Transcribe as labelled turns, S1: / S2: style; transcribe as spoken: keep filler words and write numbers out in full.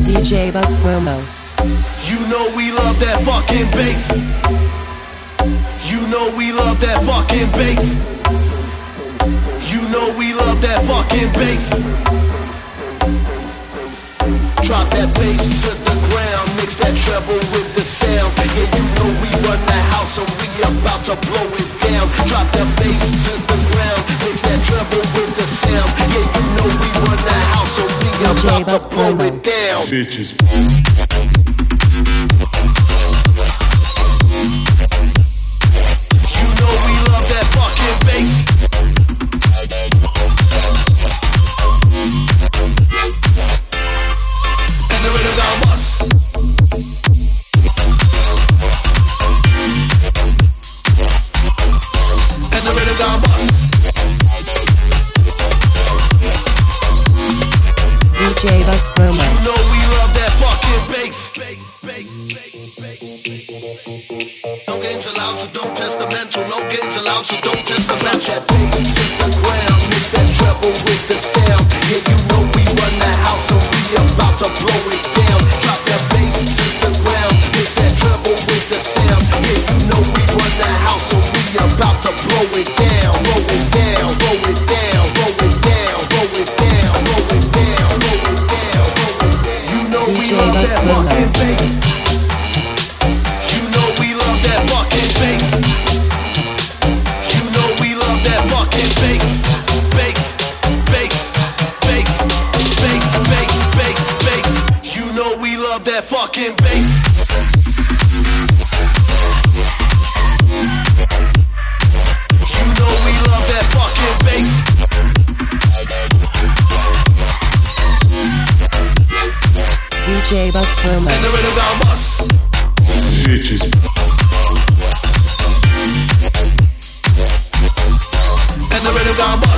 S1: D J Buzz Promo.
S2: You know we love that fucking bass. You know we love that fucking bass. You know we love that fucking bass. Drop that bass to the ground, mix that treble with the sound. Yeah, you know we run the house, so we about to blow it down. Drop that bass to the ground, mix that treble with the sound. Yeah, you know we run the house, so we about to blow it down.
S3: Bitches.
S2: You know we love that fucking bass. And the rhythm got bust. And the rhythm got bust.
S1: D J Buzz Promo.
S2: You know we love that fucking bass. No games allowed, so don't test the mental. No games allowed, so don't test the mental. That bass to the ground, mix that treble with the sound. Yeah, you know we run the house, so we about to blow it down. Drop that bass to the ground, mix that treble with the sound. Yeah, you know we run the house, so we about to blow it down. Blow it down, blow it down, blow it down, blow it down, blow it down, blow it down, blow it down. You know we love that fucking bass. You know we love that fucking bass. You know we love that fucking bass. Bass, bass, bass, bass, bass, bass, bass. You know we love that fucking bass. You know we love that fucking bass.
S1: D J Buzz Promo.
S2: And the rhythm got bust.
S3: Bitches.
S2: And the rhythm got bust.